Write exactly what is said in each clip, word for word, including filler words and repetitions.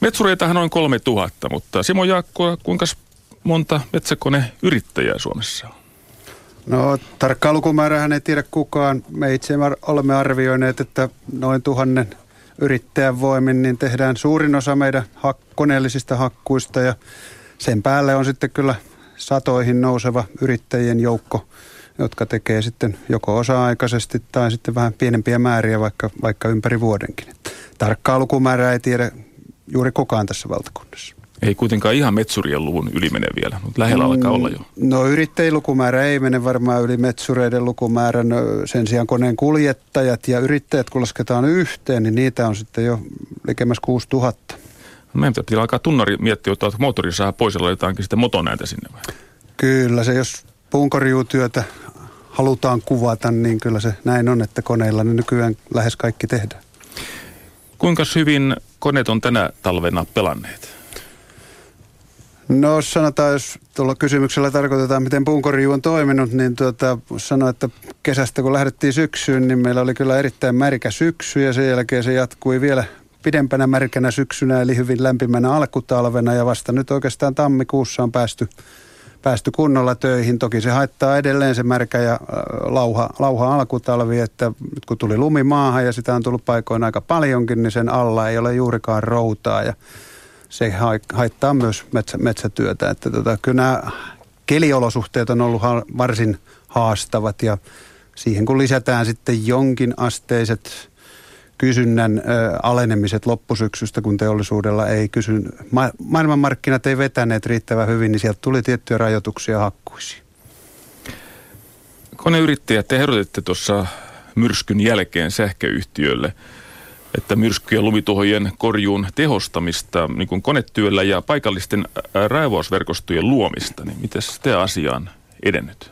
Metsureitahan on kolme tuhatta, mutta Simo Jaakko, kuinka monta metsäkoneyrittäjää Suomessa on? No tarkkaa lukumäärähän ei tiedä kukaan. Me itse olemme arvioineet, että noin tuhannen yrittäjän voimin niin tehdään suurin osa meidän hak- koneellisista hakkuista ja sen päälle on sitten kyllä satoihin nouseva yrittäjien joukko, jotka tekee sitten joko osa-aikaisesti tai sitten vähän pienempiä määriä vaikka, vaikka ympäri vuodenkin. Tarkkaa lukumäärää ei tiedä juuri kukaan tässä valtakunnassa. Ei kuitenkaan ihan metsurien luvun yli mene vielä, mutta lähellä alkaa olla jo. No yrittäjien lukumäärä ei mene varmaan yli metsureiden lukumäärän. Sen sijaan koneen kuljettajat ja yrittäjät, kun lasketaan yhteen, niin niitä on sitten jo likemmäs kuusituhatta. Meidän pitää alkaa tunnari miettiä, että moottori saa pois ja laitetaankin sitten motonääntä sinne vai? Kyllä se, jos puunkorjuutyötä halutaan kuvata, niin kyllä se näin on, että koneilla ne nykyään lähes kaikki tehdään. Kuinka hyvin koneet on tänä talvena pelanneet? No sanotaan, jos tuolla kysymyksellä tarkoitetaan, miten puunkorjuu on toiminut, niin tuota, sanoa, että kesästä kun lähdettiin syksyyn, niin meillä oli kyllä erittäin märkä syksy ja sen jälkeen se jatkui vielä pidempänä märkänä syksynä, eli hyvin lämpimänä alkutalvena ja vasta nyt oikeastaan tammikuussa on päästy, päästy kunnolla töihin. Toki se haittaa edelleen se märkä ja lauha, lauha alkutalvi, että nyt kun tuli lumi maahan ja sitä on tullut paikoin aika paljonkin, niin sen alla ei ole juurikaan routaa ja se haittaa myös metsä, metsätyötä. Että tota, kyllä nämä keliolosuhteet on ollut ha- varsin haastavat ja siihen kun lisätään sitten jonkin asteiset kysynnän ö, alenemiset loppusyksystä, kun teollisuudella ei kysyn, ma- maailmanmarkkinat ei vetäneet riittävän hyvin, niin sieltä tuli tiettyjä rajoituksia hakkuisiin. Koneyrittäjät, te ehdotitte tuossa myrskyn jälkeen sähköyhtiölle, että myrsky- ja lumituhojen korjuun tehostamista niin kuin konetyöllä ja paikallisten raivausverkostojen luomista, niin miten te asia on edennyt?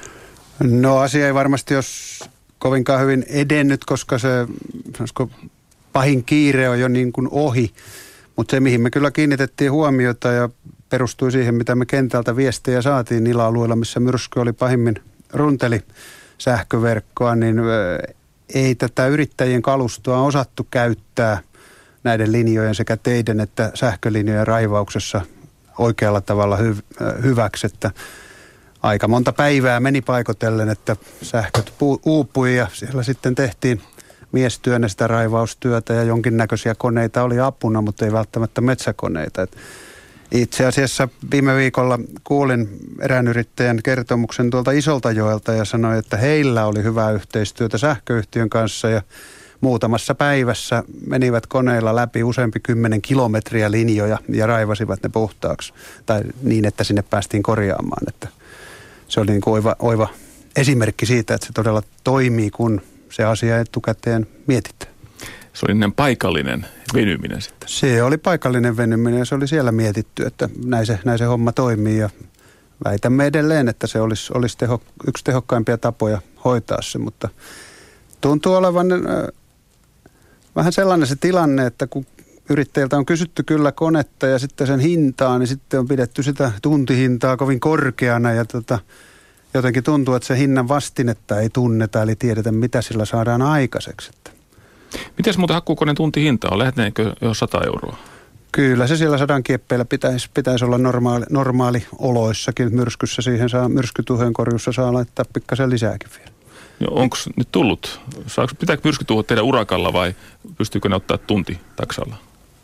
No asia ei varmasti jos kovinkaan hyvin edennyt, koska se sanoisiko, pahin kiire on jo niin kuin ohi, mutta se mihin me kyllä kiinnitettiin huomiota ja perustui siihen, mitä me kentältä viestejä saatiin niillä alueilla, missä myrsky oli pahimmin runteli sähköverkkoa, niin ei tätä yrittäjien kalustoa osattu käyttää näiden linjojen sekä teiden että sähkölinjojen raivauksessa oikealla tavalla hy- hyväksi, että aika monta päivää meni paikotellen, että sähköt uupui ja siellä sitten tehtiin miestyönä sitä raivaustyötä ja jonkinnäköisiä koneita oli apuna, mutta ei välttämättä metsäkoneita. Et itse asiassa viime viikolla kuulin erään yrittäjän kertomuksen tuolta Isoltajoelta ja sanoi, että heillä oli hyvää yhteistyötä sähköyhtiön kanssa ja muutamassa päivässä menivät koneilla läpi useampi kymmenen kilometriä linjoja ja raivasivat ne puhtaaksi tai niin, että sinne päästiin korjaamaan. Että se oli niin kuin oiva, oiva esimerkki siitä, että se todella toimii, kun se asia etukäteen mietitään. Se oli niin paikallinen venyminen sitten. Se oli paikallinen venyminen ja se oli siellä mietitty, että näin se, näin se homma toimii ja väitämme edelleen, että se olisi, olisi teho, yksi tehokkaimpia tapoja hoitaa se, mutta tuntuu olevan äh, vähän sellainen se tilanne, että kun yrittäjiltä on kysytty kyllä konetta ja sitten sen hintaa, niin sitten on pidetty sitä tuntihintaa kovin korkeana ja tota, jotenkin tuntuu, että se hinnan vastinetta ei tunneta, eli tiedetä mitä sillä saadaan aikaiseksi. Mites muuten hakkuukoneen tuntihinta on? Lähdetäänkö jo sata euroa? Kyllä se siellä sadan kieppeillä pitäisi, pitäisi olla normaali, normaali oloissakin. Myrskyssä siihen saa, myrskytuhojen korjussa saa laittaa pikkasen lisääkin vielä. Onko nyt tullut? Saako, pitääkö myrskytuhot tehdä urakalla vai pystyykö ne ottaa tunti taksalla?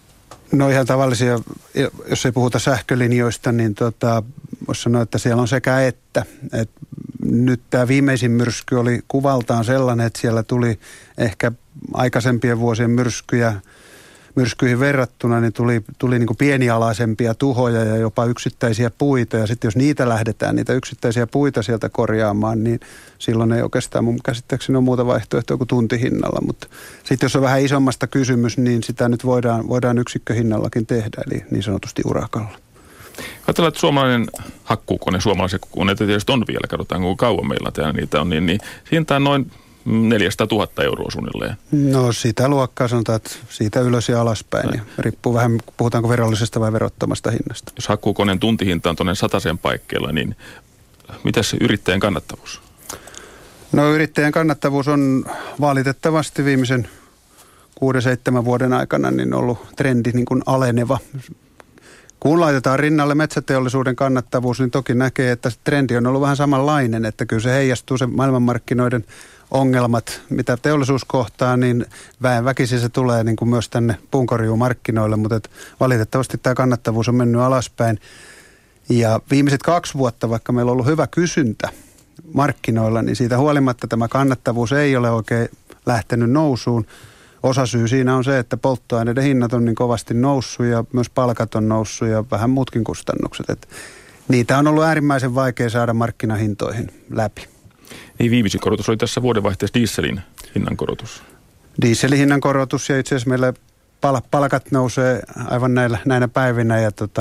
No ihan tavallisia, jos ei puhuta sähkölinjoista, niin tota, voisi sanoa, että siellä on sekä että. Et nyt tämä viimeisin myrsky oli kuvaltaan sellainen, että siellä tuli ehkä aikaisempien vuosien myrskyjä, myrskyihin verrattuna, niin tuli, tuli niin kuin pienialaisempia tuhoja ja jopa yksittäisiä puita. Ja sitten jos niitä lähdetään, niitä yksittäisiä puita sieltä korjaamaan, niin silloin ei oikeastaan mun käsittääkseni ole muuta vaihtoehtoa kuin tuntihinnalla. Mutta sitten jos on vähän isommasta kysymys, niin sitä nyt voidaan, voidaan yksikköhinnallakin tehdä, eli niin sanotusti urakalla. Ajatellaan, että suomalainen hakkuukone, suomalaisia koneita tietysti on vielä, katsotaan kuinka kauan meillä täällä niitä on, niin, niin hinta on noin neljäsataatuhatta euroa suunnilleen. No sitä luokkaa sanotaan, että siitä ylös ja alaspäin. Ja riippuu vähän, puhutaanko verollisesta vai verottomasta hinnasta. Jos hakkuukoneen tuntihinta on tuonne satasen paikkeilla, niin mitäs yrittäjän kannattavuus? No yrittäjän kannattavuus on valitettavasti viimeisen kuuden seitsemän vuoden aikana niin ollut trendi niin kuin aleneva. Kun laitetaan rinnalle metsäteollisuuden kannattavuus, niin toki näkee, että trendi on ollut vähän samanlainen, että kyllä se heijastuu se maailmanmarkkinoiden ongelmat, mitä teollisuus kohtaa, niin väen väkisin se tulee niin kuin myös tänne puunkorjuumarkkinoille, mutta et valitettavasti tämä kannattavuus on mennyt alaspäin. Ja viimeiset kaksi vuotta, vaikka meillä on ollut hyvä kysyntä markkinoilla, niin siitä huolimatta tämä kannattavuus ei ole oikein lähtenyt nousuun. Osasyy siinä on se, että polttoaineiden hinnat on niin kovasti noussut ja myös palkat on noussut ja vähän muutkin kustannukset. Et niitä on ollut äärimmäisen vaikea saada markkinahintoihin läpi. Niin viimeisin korotus oli tässä vuodenvaihteessa dieselin hinnankorotus. Dieselin hinnankorotus ja itse asiassa meillä pal- palkat nousee aivan näillä, näinä päivinä. Ja tota,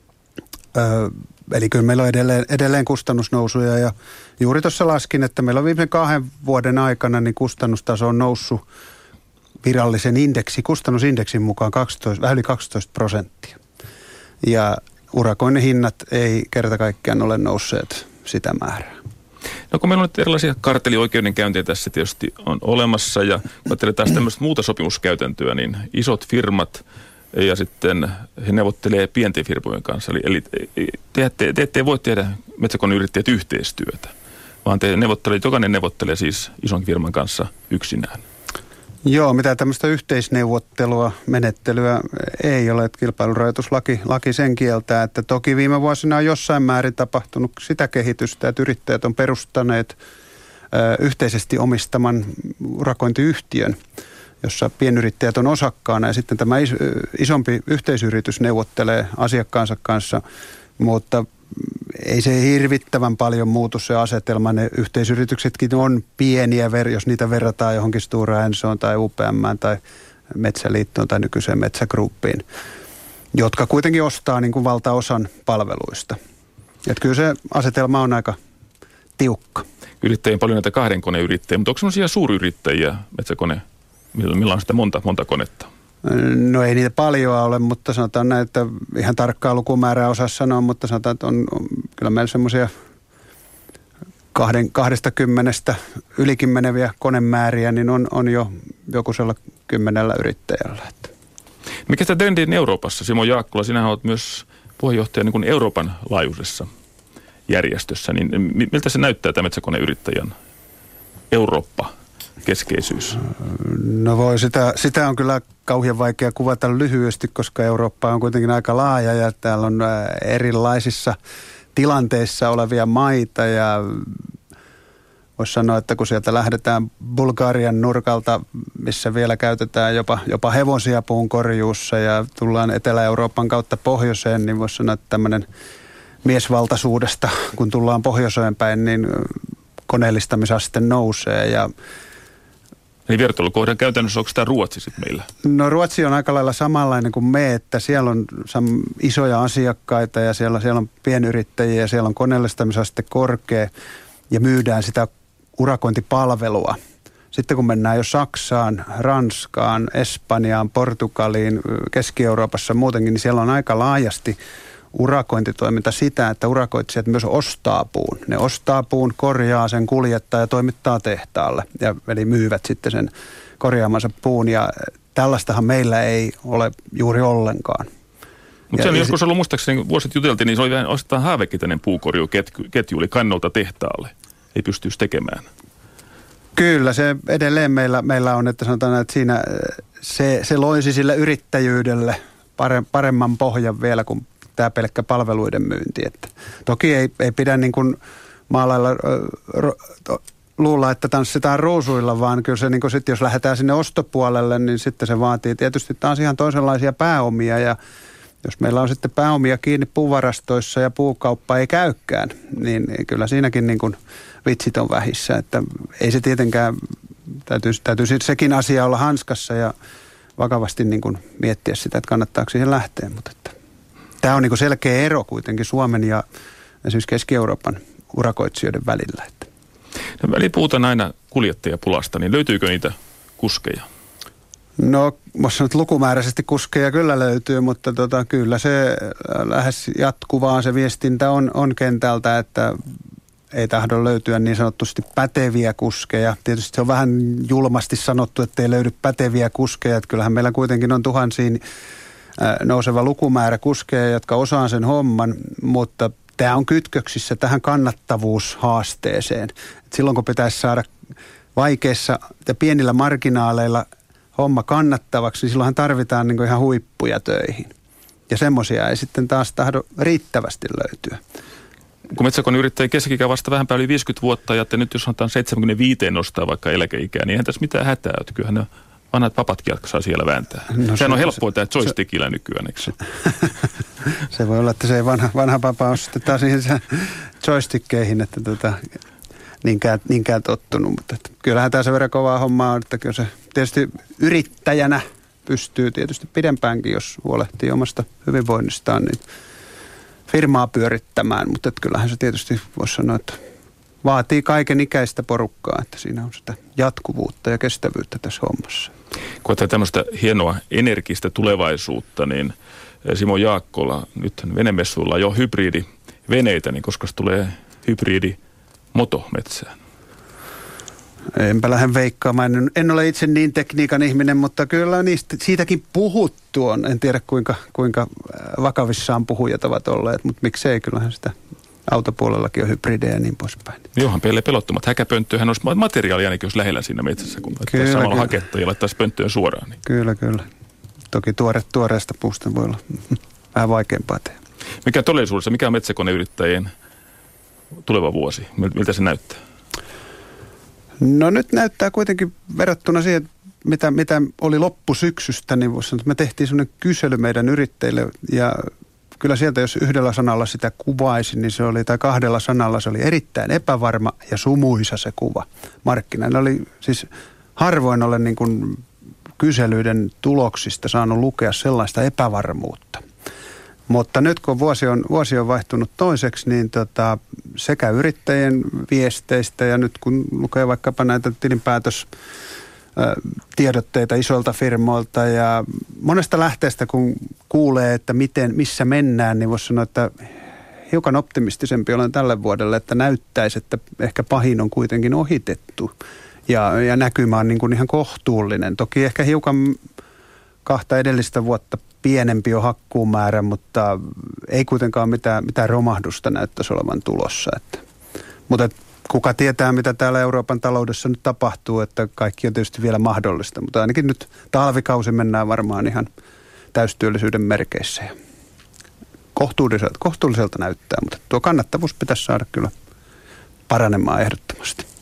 ö, eli kyllä meillä on edelleen, edelleen kustannusnousuja ja juuri tuossa laskin, että meillä on viimeisen kahden vuoden aikana niin kustannustaso on noussut virallisen indeksi, kustannusindeksin mukaan kaksitoista, vähän yli kaksitoista prosenttia. Ja urakoinnin hinnat ei kerta kaikkiaan ole nousseet sitä määrää. No kun meillä on nyt erilaisia kartellioikeudenkäyntejä tässä tietysti on olemassa ja kun ajattelee taas tämmöistä muuta sopimuskäytäntöä, niin isot firmat ja sitten he neuvottelee pienten firmojen kanssa. Eli, eli te, te, te ette voi tehdä metsäkoneyrittäjät yhteistyötä, vaan te neuvottelet, jokainen neuvottelee siis ison firman kanssa yksinään. Joo, mitään tämmöistä yhteisneuvottelua, menettelyä ei ole, että kilpailurajoituslaki laki sen kieltää, että toki viime vuosina on jossain määrin tapahtunut sitä kehitystä, että yrittäjät on perustaneet ö, yhteisesti omistaman urakointiyhtiön, jossa pienyrittäjät on osakkaana ja sitten tämä is, isompi yhteisyritys neuvottelee asiakkaansa kanssa, mutta ei se hirvittävän paljon muutu se asetelma. Ne yhteisyrityksetkin on pieniä, jos niitä verrataan johonkin Stora Ensoon tai U P M:ään tai Metsäliittoon tai nykyiseen Metsägruppiin, jotka kuitenkin ostaa niin kuin valtaosan palveluista. Että kyllä se asetelma on aika tiukka. Yrittäjien paljon näitä kahden koneyrittäjiä, mutta onko sellaisia suuryrittäjiä metsäkone, millä on sitä monta, monta konetta? No ei niitä paljon ole, mutta sanotaan näin, että ihan tarkkaa lukumäärää osaa sanoa, mutta sanotaan, että on, on kyllä meillä semmoisia kahden, kahdesta kymmenestä ylikin meneviä konemääriä, niin on, on jo jokusella kymmenellä yrittäjällä. Mikä sitä trendi Euroopassa? Simo Jaakkula, sinähän olet myös puheenjohtaja niin kuin Euroopan laajuisessa järjestössä, niin miltä se näyttää tämä metsäkoneyrittäjän Eurooppa-keskeisyys? No voi, sitä, sitä on kyllä kauhean vaikea kuvata lyhyesti, koska Eurooppa on kuitenkin aika laaja ja täällä on erilaisissa tilanteissa olevia maita ja voisi sanoa, että kun sieltä lähdetään Bulgarian nurkalta, missä vielä käytetään jopa, jopa hevosia puun korjuussa ja tullaan Etelä-Euroopan kautta pohjoiseen, niin voisi sanoa, että tämmöinen miesvaltaisuudesta, kun tullaan pohjoiseen päin, niin koneellistamisaste nousee ja eli vertailukohdan käytännössä onko tämä Ruotsi sitten meillä? No Ruotsi on aika lailla samanlainen kuin me, että siellä on isoja asiakkaita ja siellä, siellä on pienyrittäjiä ja siellä on koneellistamisaste korkea ja myydään sitä urakointipalvelua. Sitten kun mennään jo Saksaan, Ranskaan, Espanjaan, Portugaliin, Keski-Euroopassa muutenkin, niin siellä on aika laajasti urakointitoiminta sitä, että urakoitsijat myös ostaa puun. Ne ostaa puun, korjaa sen, kuljettaa ja toimittaa tehtaalle. Ja, eli myyvät sitten sen korjaamansa puun ja tällaistahan meillä ei ole juuri ollenkaan. Mutta se on joskus ollut muistaakseni, vuosit juteltiin, niin se oli vähän osittain haavekitäinen puukorjuketju, eli kannolta tehtaalle. Ei pystyisi tekemään. Kyllä, se edelleen meillä, meillä on, että sanotaan, että siinä se, se loisi sille yrittäjyydelle paremman pohjan vielä kuin tämä pelkkä palveluiden myynti. Että toki ei, ei pidä niin kuin maalailla ro, luulla, että tanssitaan ruusuilla, vaan kyllä se, niin kuin sit, jos lähdetään sinne ostopuolelle, niin sitten se vaatii tietysti taas ihan toisenlaisia pääomia. Ja jos meillä on sitten pääomia kiinni puuvarastoissa ja puukauppa ei käykään, niin kyllä siinäkin niin kuin vitsit on vähissä. Että ei se tietenkään, täytyy, täytyy sekin asia olla hanskassa ja vakavasti niin kuin miettiä sitä, että kannattaako siihen lähteä, mutta että tämä on niin kuin selkeä ero kuitenkin Suomen ja esimerkiksi Keski-Euroopan urakoitsijoiden välillä. No, väliin puhutaan aina kuljettajapulasta, niin löytyykö niitä kuskeja? No, voisi sanoa, että lukumääräisesti kuskeja kyllä löytyy, mutta tota, kyllä se lähes jatkuvaa se viestintä on, on kentältä, että, ei tahdo löytyä niin sanotusti päteviä kuskeja. Tietysti se on vähän julmasti sanottu, että ei löydy päteviä kuskeja. Että kyllähän meillä kuitenkin on tuhansiin nouseva lukumäärä kuskeja, jotka osaan sen homman, mutta tämä on kytköksissä tähän kannattavuushaasteeseen. Et silloin kun pitäisi saada vaikeissa ja pienillä marginaaleilla homma kannattavaksi, niin silloinhan tarvitaan niin kuin ihan huippuja töihin. Ja semmoisia ei sitten taas tahdo riittävästi löytyä. Kun metsäkoneyrittäjien keski-ikä vasta vähän päälle viisikymmentä vuotta, ja nyt jos sanotaan seitsemänkymmentäviisi nostaa vaikka eläkeikää, niin eihän tässä mitään hätää. Kyllähän ne vanhat papatkin jaksaa siellä vääntää. No, Sehän se, on helppoa tämä joystickillä nykyään, eikö se? Se voi olla, että se ei vanha, vanha papa ole sitten taas siihen joystickkeihin, että tota, niinkään, niinkään tottunut. Mutta että kyllähän tämä sen verran kovaa hommaa on, että kyllä se tietysti yrittäjänä pystyy tietysti pidempäänkin, jos huolehtii omasta hyvinvoinnistaan, niin firmaa pyörittämään. Mutta että kyllähän se tietysti voisi sanoa, että vaatii kaiken ikäistä porukkaa, että siinä on sitä jatkuvuutta ja kestävyyttä tässä hommassa. Kun otetaan tämmöistä hienoa energistä tulevaisuutta, niin Simo Jaakkola, nyt venemessuilla jo hybridiveneitä, niin koska se tulee hybridimoto metsään? Enpä lähde veikkaamaan. En, en ole itse niin tekniikan ihminen, mutta kyllä niistä, siitäkin puhuttu on. En tiedä kuinka, kuinka vakavissaan puhujat ovat olleet, mutta miksei, kyllähän sitä autopuolellakin on hybridejä ja niin poispäin. Johan peille pelottomat. Häkäpönttöhän olisi materiaalia ainakin, jos lähellä siinä metsässä, kun laittaa samalla kyllä haketta ja laittaisi pönttöön suoraan. Niin. Kyllä, kyllä. Toki tuore, tuoreesta puusta voi olla vähän vaikeampaa tehdä. Mikä todellisuudessa, mikä on metsäkoneyrittäjien tuleva vuosi? Miltä se näyttää? No nyt näyttää kuitenkin verrattuna siihen, mitä, mitä oli loppusyksystä, niin voisi sanoa, että me tehtiin sellainen kysely meidän yrittäjille ja kyllä sieltä, jos yhdellä sanalla sitä kuvaisin, niin se oli, tai kahdella sanalla se oli erittäin epävarma ja sumuisa se kuva markkinoilla. Oli siis harvoin olen niin kuin kyselyiden tuloksista saanut lukea sellaista epävarmuutta. Mutta nyt kun vuosi on, vuosi on vaihtunut toiseksi, niin tota, sekä yrittäjien viesteistä ja nyt kun lukee vaikkapa näitä tilinpäätös tiedotteita isolta firmoilta ja monesta lähteestä kun kuulee, että miten, missä mennään, niin voisi sanoa, että hiukan optimistisempi olen tälle vuodelle, että näyttäisi, että ehkä pahin on kuitenkin ohitettu ja, ja näkymä on niin kuin ihan kohtuullinen. Toki ehkä hiukan kahta edellistä vuotta pienempi on hakkuumäärä, mutta ei kuitenkaan mitään, mitään romahdusta näyttäisi olevan tulossa. Että, mutta kuka tietää, mitä täällä Euroopan taloudessa nyt tapahtuu, että kaikki on tietysti vielä mahdollista, mutta ainakin nyt talvikausi mennään varmaan ihan täystyöllisyyden merkeissä. Ja kohtuulliselta, kohtuulliselta näyttää, mutta tuo kannattavuus pitäisi saada kyllä paranemaan ehdottomasti.